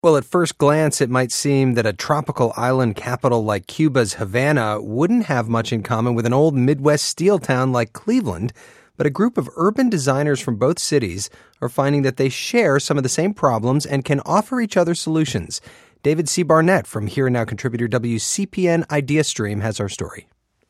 Well, at first glance, it might seem that a tropical island capital like Cuba's Havana wouldn't have much in common with an old Midwest steel town like Cleveland, but a group of urban designers from both cities are finding that they share some of the same problems and can offer each other solutions. David C. Barnett from Here and Now contributor WCPN IdeaStream has our story.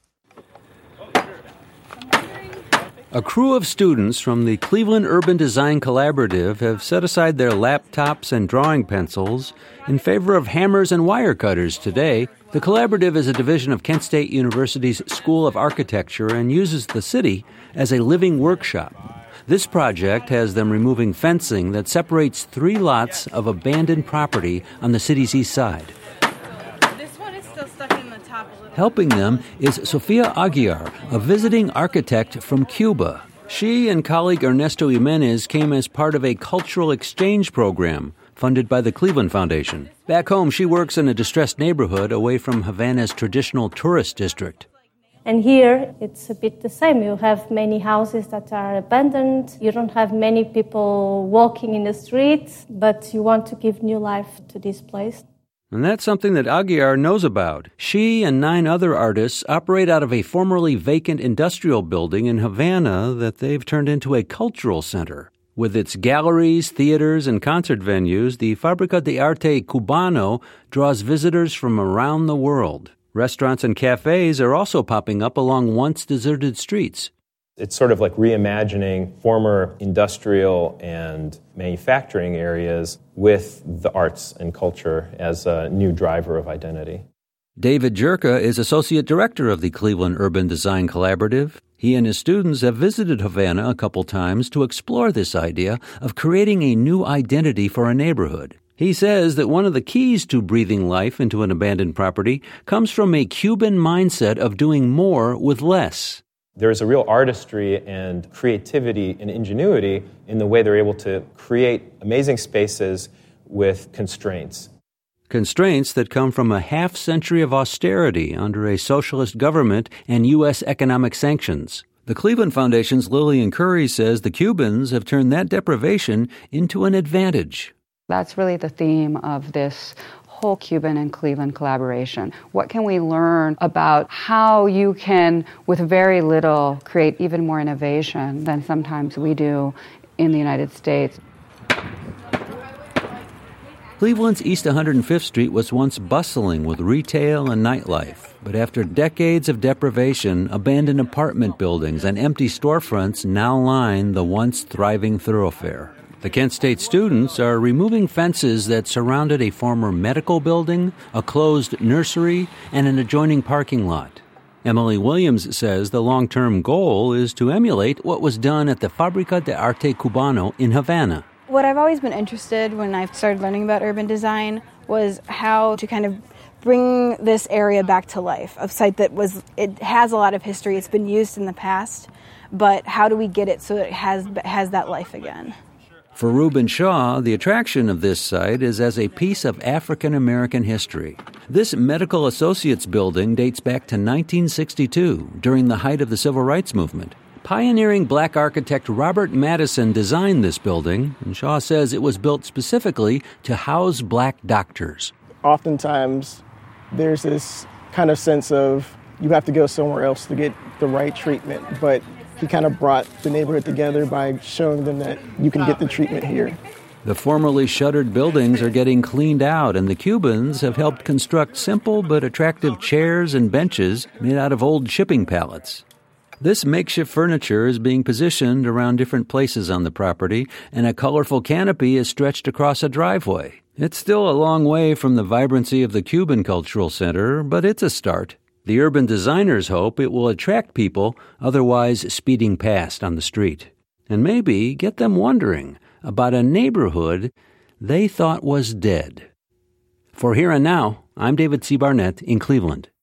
A crew of students from the Cleveland Urban Design Collaborative have set aside their laptops and drawing pencils in favor of hammers and wire cutters today. The Collaborative is a division of Kent State University's School of Architecture and uses the city as a living workshop. This project has them removing fencing that separates 3 lots of abandoned property on the city's east side. Helping them is Sofia Aguiar, a visiting architect from Cuba. She and colleague Ernesto Jimenez came as part of a cultural exchange program funded by the Cleveland Foundation. Back home, she works in a distressed neighborhood away from Havana's traditional tourist district. And here, it's a bit the same. You have many houses that are abandoned. You don't have many people walking in the streets, but you want to give new life to this place. And that's something that Aguiar knows about. She and 9 other artists operate out of a formerly vacant industrial building in Havana that they've turned into a cultural center. With its galleries, theaters, and concert venues, the Fábrica de Arte Cubano draws visitors from around the world. Restaurants and cafes are also popping up along once deserted streets. It's sort of like reimagining former industrial and manufacturing areas with the arts and culture as a new driver of identity. David Jerka is Associate Director of the Cleveland Urban Design Collaborative. He and his students have visited Havana a couple times to explore this idea of creating a new identity for a neighborhood. He says that one of the keys to breathing life into an abandoned property comes from a Cuban mindset of doing more with less. There's a real artistry and creativity and ingenuity in the way they're able to create amazing spaces with constraints. Constraints that come from a half-century of austerity under a socialist government and U.S. economic sanctions. The Cleveland Foundation's Lillian Curry says the Cubans have turned that deprivation into an advantage. That's really the theme of this whole Cuban and Cleveland collaboration. What can we learn about how you can, with very little, create even more innovation than sometimes we do in the United States? Cleveland's East 105th Street was once bustling with retail and nightlife, but after decades of deprivation, abandoned apartment buildings and empty storefronts now line the once thriving thoroughfare. The Kent State students are removing fences that surrounded a former medical building, a closed nursery, and an adjoining parking lot. Emily Williams says the long-term goal is to emulate what was done at the Fábrica de Arte Cubano in Havana. What I've always been interested when I started learning about urban design was how to kind of bring this area back to life, a site that it has a lot of history, it's been used in the past, but how do we get it so it has that life again? For Reuben Shaw, the attraction of this site is as a piece of African-American history. This Medical Associates building dates back to 1962, during the height of the Civil Rights Movement. Pioneering black architect Robert Madison designed this building, and Shaw says it was built specifically to house black doctors. Oftentimes, there's this kind of sense of you have to go somewhere else to get the right treatment, but he kind of brought the neighborhood together by showing them that you can get the treatment here. The formerly shuttered buildings are getting cleaned out, and the Cubans have helped construct simple but attractive chairs and benches made out of old shipping pallets. This makeshift furniture is being positioned around different places on the property, and a colorful canopy is stretched across a driveway. It's still a long way from the vibrancy of the Cuban Cultural Center, but it's a start. The urban designers hope it will attract people otherwise speeding past on the street, and maybe get them wondering about a neighborhood they thought was dead. For Here and Now, I'm David C. Barnett in Cleveland.